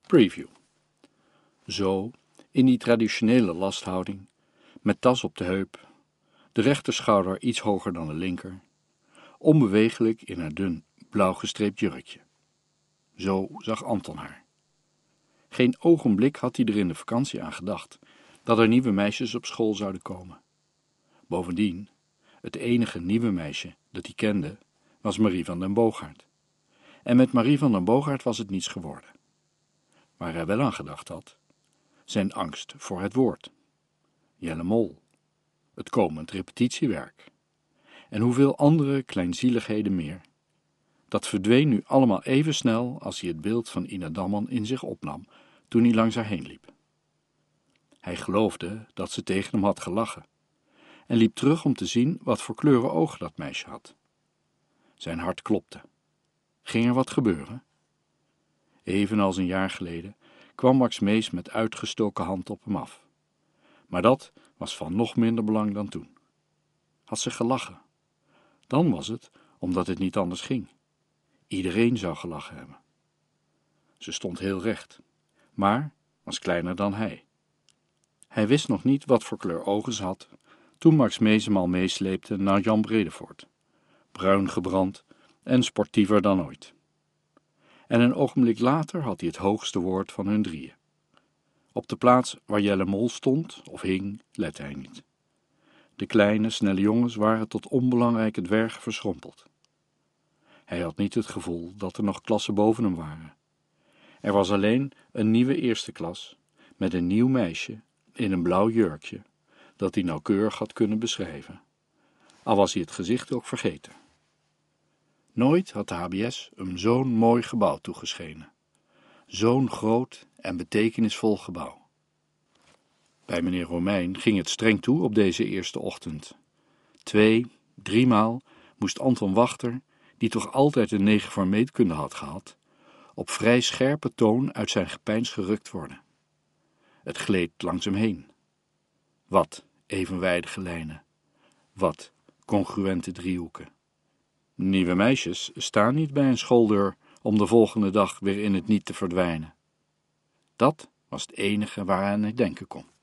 Preview. Zo, in die traditionele lasthouding, met tas op de heup, de rechterschouder iets hoger dan de linker, onbeweeglijk in haar dun, blauw gestreept jurkje. Zo zag Anton haar. Geen ogenblik had hij er in de vakantie aan gedacht dat er nieuwe meisjes op school zouden komen. Bovendien, het enige nieuwe meisje dat hij kende, was Marie van den Boogaard. En met Marie van den Boogaard was het niets geworden. Waar hij wel aan gedacht had, zijn angst voor het woord. Jelle Mol, het komend repetitiewerk. En hoeveel andere kleinzieligheden meer. Dat verdween nu allemaal even snel als hij het beeld van Ina Damman in zich opnam toen hij langs haar heen liep. Hij geloofde dat ze tegen hem had gelachen en liep terug om te zien wat voor kleuren ogen dat meisje had. Zijn hart klopte. Ging er wat gebeuren? Evenals een jaar geleden kwam Max Mees met uitgestoken hand op hem af. Maar dat was van nog minder belang dan toen. Had ze gelachen? Dan was het omdat het niet anders ging. Iedereen zou gelachen hebben. Ze stond heel recht, maar was kleiner dan hij. Hij wist nog niet wat voor kleur ogen ze had toen Max Mees hem al meesleepte naar Jan Bredevoort, bruin gebrand en sportiever dan ooit. En een ogenblik later had hij het hoogste woord van hun drieën. Op de plaats waar Jelle Mol stond of hing, lette hij niet. De kleine, snelle jongens waren tot onbelangrijke dwergen verschrompeld. Hij had niet het gevoel dat er nog klassen boven hem waren. Er was alleen een nieuwe eerste klas, met een nieuw meisje in een blauw jurkje, dat hij nauwkeurig had kunnen beschrijven. Al was hij het gezicht ook vergeten. Nooit had de HBS hem zo'n mooi gebouw toegeschenen. Zo'n groot en betekenisvol gebouw. Bij meneer Romein ging het streng toe op deze eerste ochtend. 2, 3 maal moest Anton Wachter, die toch altijd een 9 voor meetkunde had gehad, op vrij scherpe toon uit zijn gepeins gerukt worden. Het gleed langs hem heen. Wat evenwijdige lijnen. Wat congruente driehoeken. Nieuwe meisjes staan niet bij een schooldeur om de volgende dag weer in het niet te verdwijnen. Dat was het enige waaraan hij denken kon.